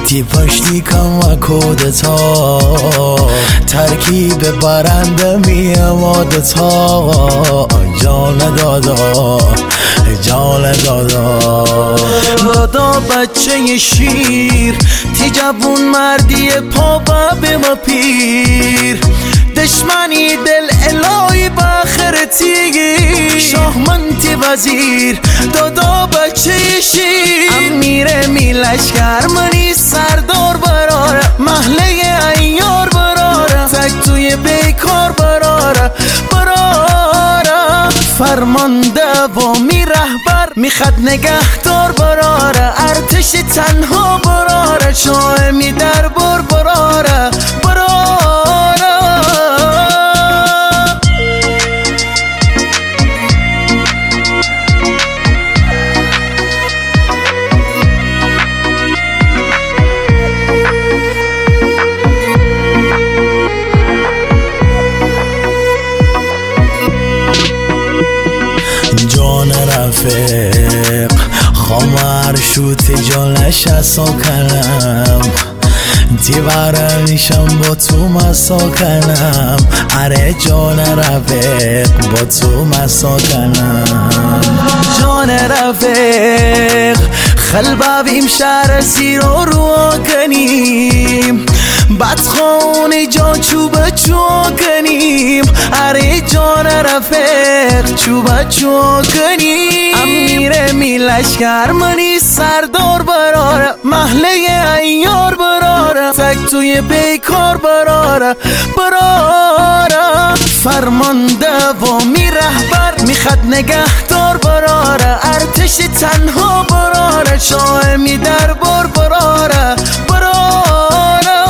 تی پشتی کمکودتا ترکیب برنده میامادتا جان دادا جان دادا دادا بچه شیر تی جوون مردی پا به ما پیر دشمنی دل الهی بخرتی شاهمنتی وزیر دادا بچه شیر امیر میلشکر منی سردار براره محله ایار براره تک توی بیکار براره فرمانده و می رهبر میخد نگهدار براره ارتش تنها براره شاه می در براره جان رفیق خامر شوت جانش اسا کنم دیوارنشم با تو مسا کنم اره جان رفیق با تو مسا کنم جان رفیق خلبابیم شهر سیرو رو کنیم بدخانه جان چوبه چو کنیم اره جان رفیق چوبه چو کنیم امیر میلشکر منی سردار براره محله ایار براره تک توی بیکار براره فرمانده و می رهبر میخد نگهدار براره ارتش تنها براره شاه می در براره